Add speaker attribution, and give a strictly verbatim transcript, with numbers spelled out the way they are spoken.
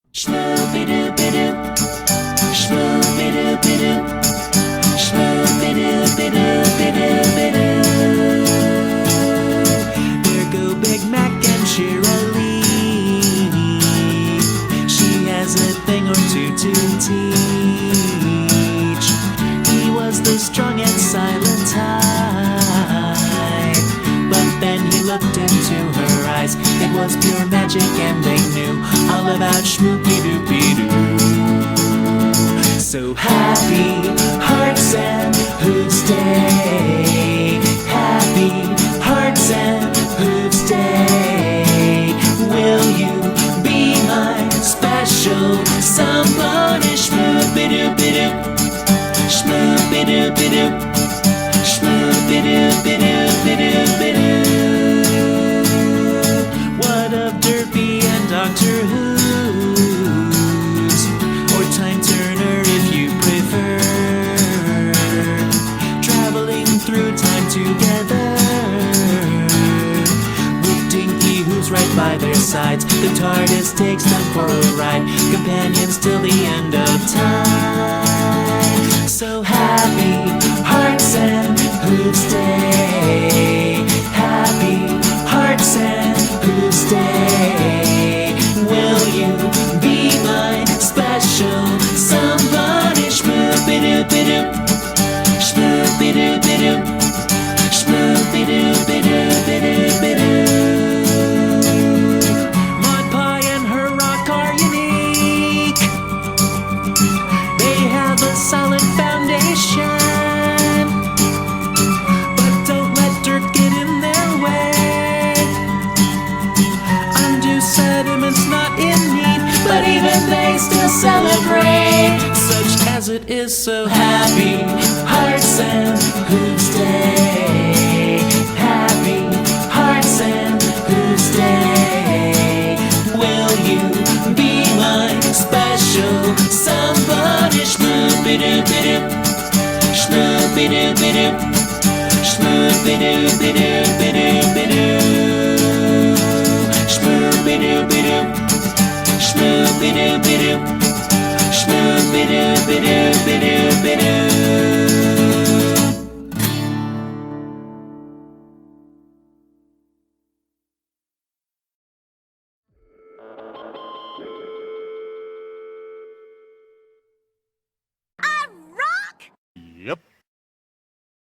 Speaker 1: Shmoo-be-doo-be-doo, shmoo-be-doo-be-doo, shmoo-be-doo-be-doo-be-doo-be-doo. There go Big Mac and Shirley. She has a thing or two to teach. He was the strong and silent type, but then he looked into her eyes. It was pure magic and they knew all about Shmoo-be-doo-be-doo. So happy hearts and hooves day, happy hearts and hooves day. Will you be my special somebody? Shmoo-be-doo-be-doo, shmoo-be-doo-be-doo, shmoo-be-doo-be-doo-be-doo-be-doo. What of Derpy and Doctor Who's, or Time Turner if you prefer, traveling through time together with Dinky who's right by their sides. The TARDIS takes them for a ride, companions till the end of time. So happy hearts and hooves day, happy hearts and hooves day. Will you be my special somebody? Shmoo-be-doo-be-doo, shmoo-be-doo-be-doo, shmoo-be-doo-be-doo-be-doo-be-doo. Maud Pie and her rock are unique. They have a solid foundation, but don't let dirt get in their way. Undue sediment's not in need, but even they still celebrate. Such as it is, so happy hearts and hooves day, happy hearts and hooves day. Will you be my special somebody? Shmoo-be-doo-be-doo, shmoo-be-doo-be-doo, shmoo-be-doo-be-doo-be-doo-be-doo. Shmoo-be-doo-be-doo, shmoo-be-doo-be-doo, shmoo-be-doo-be-doo-be-doo-be-doo.